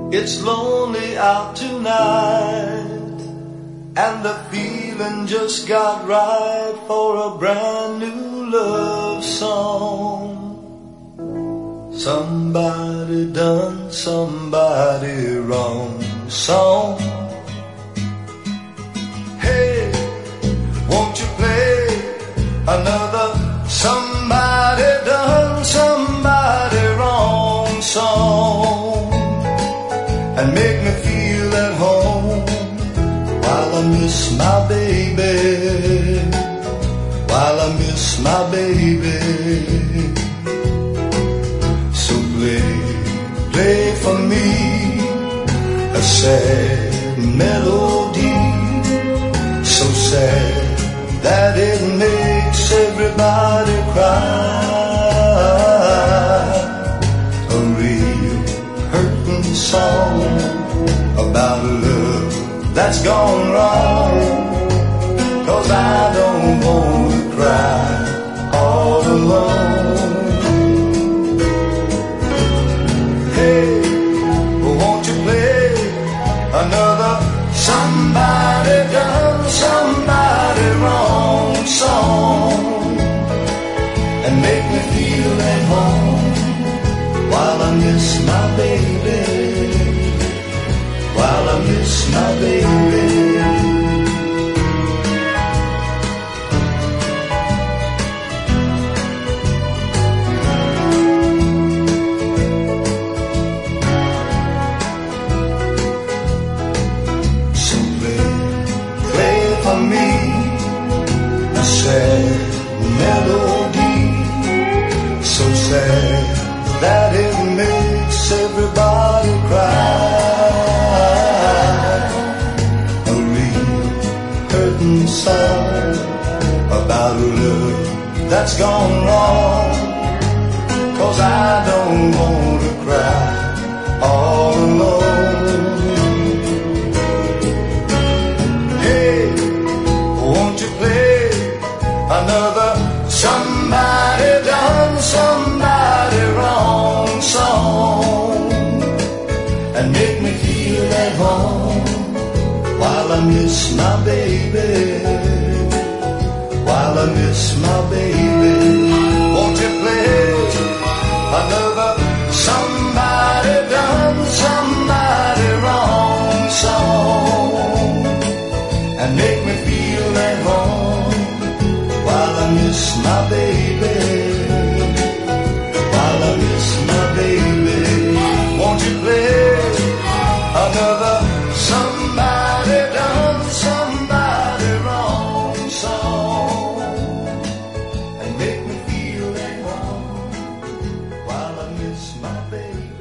It's lonely out tonight, and the feeling just got right for a brand new love song. Somebody done somebody wrong song. Hey, won't you play another somebody done somebody wrong song, and make me feel at home while I miss my baby, while I miss my baby. So play for me a sad melody, so sad that it makes everybody cry. A real hurting song about a love that's gone wrong, 'cause I don't want to cry all alone. Hey, won't you play another somebody done somebody wrong song, and make me feel at home while I miss my baby, while I miss my baby. So play for me a sad melody, so sad that it makes everybody cry. A real hurting song about a love that's gone wrong, 'cause I don't want to cry all alone. Hey, won't you play another somebody done somebody wrong song, and make me feel at home while I miss my baby, while I miss my baby. Won't you play another somebody done somebody wrong song, and make me feel at home while I miss my baby, while I miss my baby. Won't you play another somebody done somebody wrong song, and make me feel at home while I miss my baby.